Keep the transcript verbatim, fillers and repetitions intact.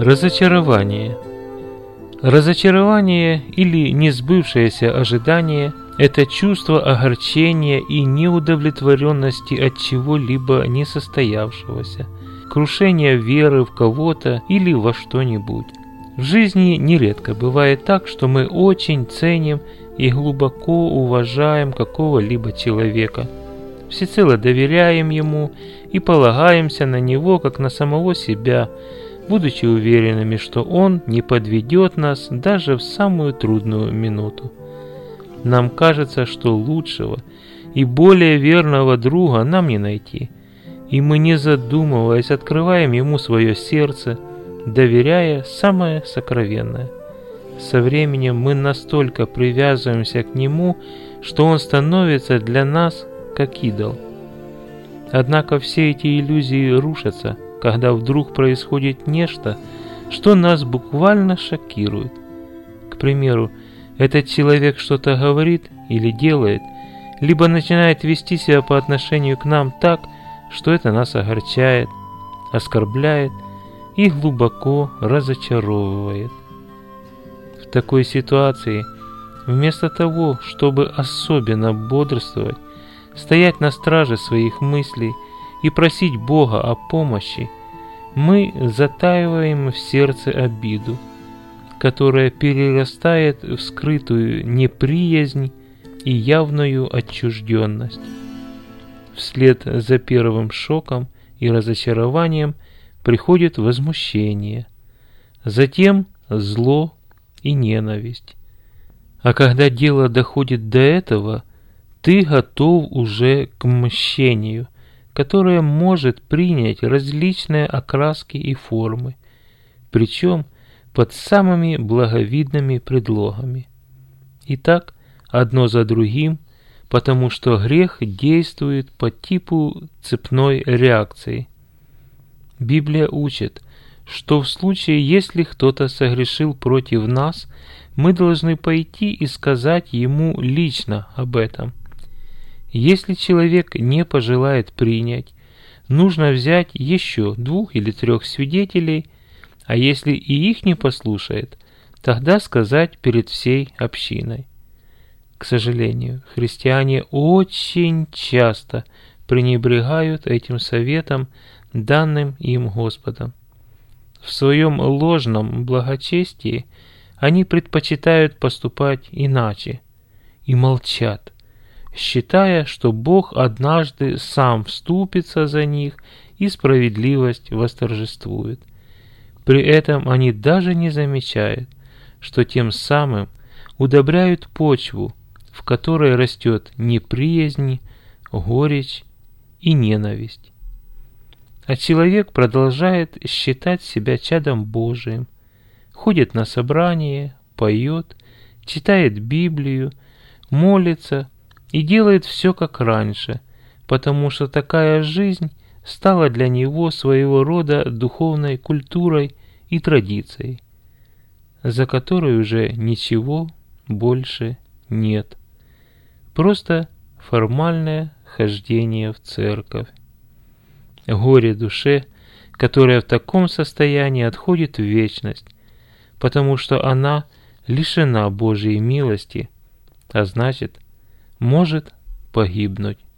Разочарование. Разочарование или несбывшееся ожидание – это чувство огорчения и неудовлетворенности от чего-либо несостоявшегося, крушение веры в кого-то или во что-нибудь. В жизни нередко бывает так, что мы очень ценим и глубоко уважаем какого-либо человека, всецело доверяем ему и полагаемся на него как на самого себя, будучи уверенными, что он не подведет нас даже в самую трудную минуту. Нам кажется, что лучшего и более верного друга нам не найти, и мы, не задумываясь, открываем ему свое сердце, доверяя самое сокровенное. Со временем мы настолько привязываемся к нему, что он становится для нас как идол. Однако все эти иллюзии рушатся, когда вдруг происходит нечто, что нас буквально шокирует. К примеру, этот человек что-то говорит или делает, либо начинает вести себя по отношению к нам так, что это нас огорчает, оскорбляет и глубоко разочаровывает. В такой ситуации, вместо того, чтобы особенно бодрствовать, стоять на страже своих мыслей и просить Бога о помощи, мы затаиваем в сердце обиду, которая перерастает в скрытую неприязнь и явную отчужденность. Вслед за первым шоком и разочарованием приходит возмущение, затем зло и ненависть. А когда дело доходит до этого, ты готов уже к мщению, которое может принять различные окраски и формы, причем под самыми благовидными предлогами. И так одно за другим, потому что грех действует по типу цепной реакции. Библия учит, что в случае, если кто-то согрешил против нас, мы должны пойти и сказать ему лично об этом. Если человек не пожелает принять, нужно взять еще двух или трех свидетелей, а если и их не послушает, тогда сказать перед всей общиной. К сожалению, христиане очень часто пренебрегают этим советом, данным им Господом. В своем ложном благочестии они предпочитают поступать иначе и молчат, считая, что Бог однажды сам вступится за них и справедливость восторжествует. При этом они даже не замечают, что тем самым удобряют почву, в которой растет неприязнь, горечь и ненависть. А человек продолжает считать себя чадом Божиим, ходит на собрания, поет, читает Библию, молится и делает все как раньше, потому что такая жизнь стала для него своего рода духовной культурой и традицией, за которой уже ничего больше нет. Просто формальное хождение в церковь. Горе душе, которая в таком состоянии отходит в вечность, потому что она лишена Божьей милости, а значит, может погибнуть.